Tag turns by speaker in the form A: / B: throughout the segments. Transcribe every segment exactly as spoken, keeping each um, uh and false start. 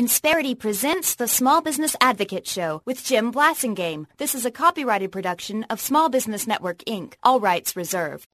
A: Insperity presents the Small Business Advocate Show with Jim Blasingame. This is a copyrighted production of Small Business Network, Incorporated. All rights reserved.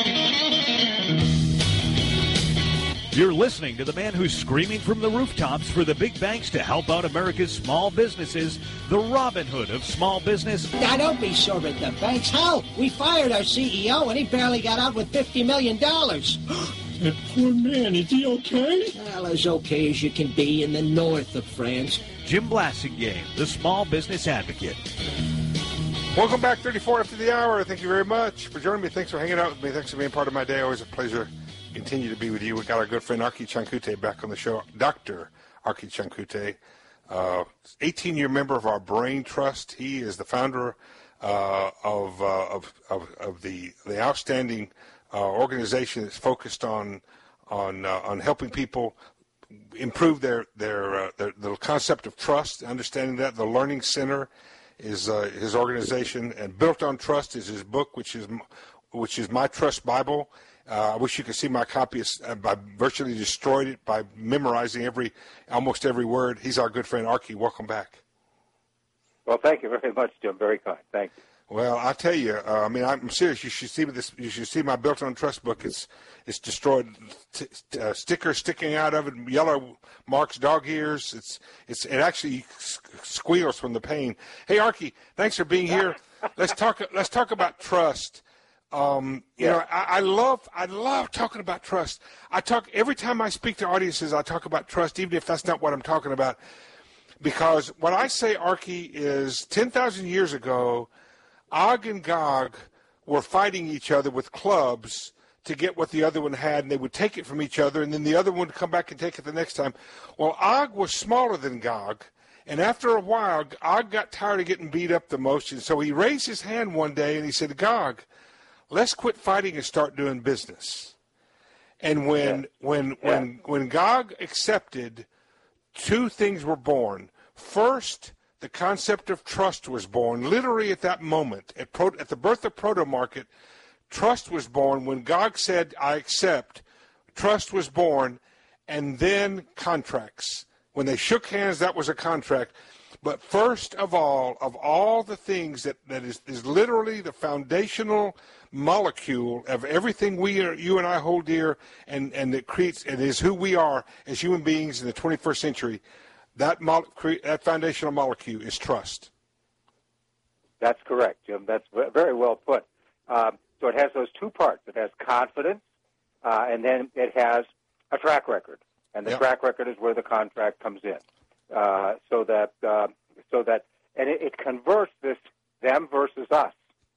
B: You're listening to the man who's screaming from the rooftops for the big banks to help out America's small businesses, the Robin Hood of small business.
C: Now, don't be sore at the banks. Hell, we fired our C E O and he barely got out with fifty million dollars.
D: That poor man, is he okay?
C: Well, as okay as you can be in the north of France.
B: Jim Blasingame, the Small Business Advocate.
E: Welcome back, thirty-four after the hour. Thank you very much for joining me. Thanks for hanging out with me. Thanks for being part of my day. Always a pleasure to continue to be with you. We got our good friend Archie Chankute back on the show. Doctor Archie Chankute, uh, eighteen-year member of our Brain Trust. He is the founder uh, of, uh, of of of the the outstanding Uh, organization that's focused on on uh, on helping people improve their their, uh, their the concept of trust, understanding that. The Learning Center is uh, his organization, and Built on Trust is his book, which is which is My Trust Bible. Uh, I wish you could see my copy. I virtually destroyed it by memorizing every almost every word. He's our good friend Archie. Welcome back.
F: Well, thank you very much, Jim. Very kind. Thank you.
E: Well, I tell you, uh, I mean, I'm serious. You should see this. You should see my Built on Trust book. It's it's destroyed. T- uh, stickers sticking out of it, yellow marks, dog ears. It's it's it actually squeals from the pain. Hey, Archie, thanks for being here. Let's talk. Let's talk about trust. Um, you yeah. know, I, I love I love talking about trust. I talk every time I speak to audiences. I talk about trust, even if that's not what I'm talking about, because what I say, Archie, is ten thousand years ago, Og and Gog were fighting each other with clubs to get what the other one had, and they would take it from each other, and then the other one would come back and take it the next time. Well, Og was smaller than Gog, and after a while, Og got tired of getting beat up the most, and so he raised his hand one day, and he said, Gog, let's quit fighting and start doing business. And when, yeah. when, yeah. when, when Gog accepted, two things were born. First, the concept of trust was born. Literally at that moment, at, Pro, at the birth of Proto-Market, trust was born. When Gog said, I accept, trust was born, and then contracts. When they shook hands, that was a contract. But first of all, of all the things that, that is, is literally the foundational molecule of everything we are, you and I hold dear, and, and that creates, and is who we are as human beings in the twenty-first century, That, mo- that foundational molecule is trust.
F: That's correct, Jim. That's very well put. Um, so it has those two parts. It has confidence, uh, and then it has a track record. And the yep. track record is where the contract comes in. Uh, so that, uh, so that, and it, it converts this them versus us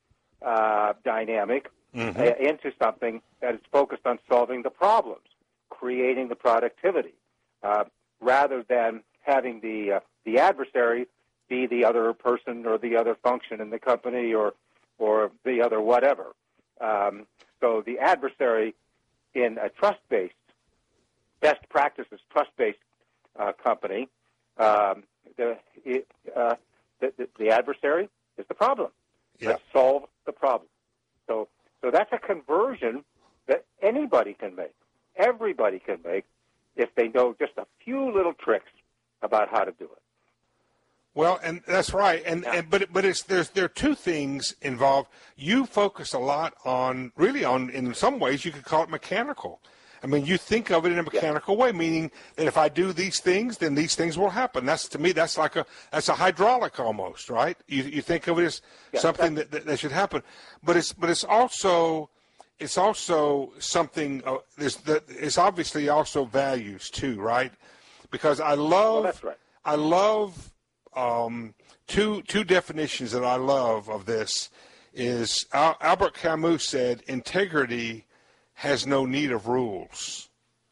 F: uh, dynamic mm-hmm. uh, into something that is focused on solving the problems, creating the productivity, uh, rather than having the uh, the adversary be the other person or the other function in the company or or the other whatever. Um, so the adversary in a trust-based, best practices trust-based uh, company, um, the, it, uh, the, the the adversary is the problem.
E: Yeah.
F: Let's solve the problem. So so that's a conversion that anybody can make, everybody can make, if they know just a few little tricks about how to do it.
E: Well, and that's right. And, yeah. and but but it's there's there are two things involved. You focus a lot on really on in some ways you could call it mechanical. I mean, you think of it in a mechanical yeah. way, meaning that if I do these things, then these things will happen. That's to me, that's like a that's a hydraulic almost, right? You you think of it as yeah, something that, that that should happen, but it's but it's also it's also something. Uh, there's the, it's obviously also values too, right? Because I love,
F: well, that's right.
E: I love um, two two definitions that I love of this is Al- Albert Camus said integrity has no need of rules.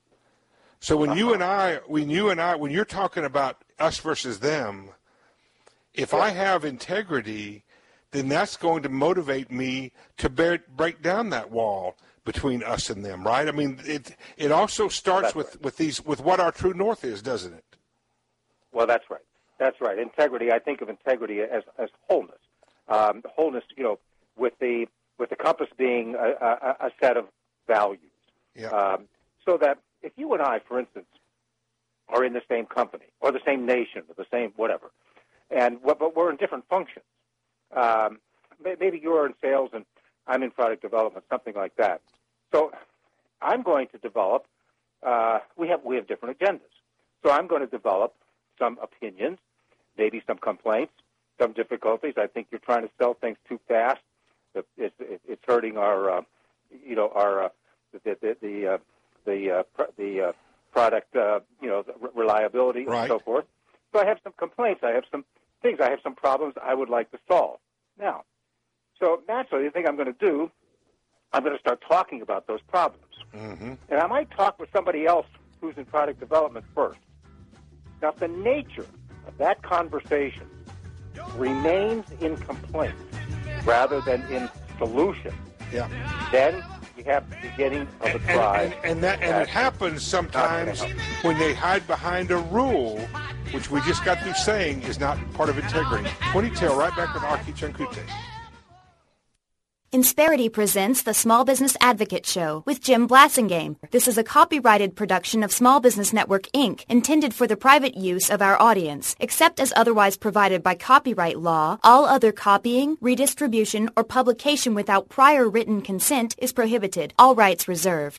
E: So when uh-huh. you and I, when you and I, when you're talking about us versus them, if yeah. I have integrity, then that's going to motivate me to bear, break down that wall between us and them, right? I mean, it it also starts that's with, right. with these with what our true north is, doesn't it?
F: Well, that's right. That's right. Integrity. I think of integrity as as wholeness. Um, wholeness, you know, with the with the compass being a, a, a set of values.
E: Yeah.
F: Um, so that if you and I, for instance, are in the same company or the same nation or the same whatever, and but we're in different functions. Um, maybe you're in sales and I'm in product development, something like that. So I'm going to develop. Uh, we have we have different agendas. So I'm going to develop some opinions, maybe some complaints, some difficulties. I think you're trying to sell things too fast. It's, it's hurting our, uh, you know, our uh, the the the uh, the, uh, pr- the uh, product, uh, you know, the reliability
E: right.
F: and so forth. So I have some complaints. I have some things. I have some problems I would like to solve. Now, so naturally, the thing I'm going to do, I'm going to start talking about those problems,
E: mm-hmm.
F: and I might talk with somebody else who's in product development first. Now, if the nature of that conversation remains in complaint rather than in solution,
E: yeah.
F: then we have the beginning of a
E: and,
F: drive.
E: And, and, and, that, and it happens sometimes when they hide behind a rule, which we just got through saying is not part of integrity. Ponytail right back with Archie Chankute.
A: Insperity presents the Small Business Advocate Show with Jim Blasingame. This is a copyrighted production of Small Business Network, Incorporated, intended for the private use of our audience. Except as otherwise provided by copyright law, all other copying, redistribution, or publication without prior written consent is prohibited. All rights reserved.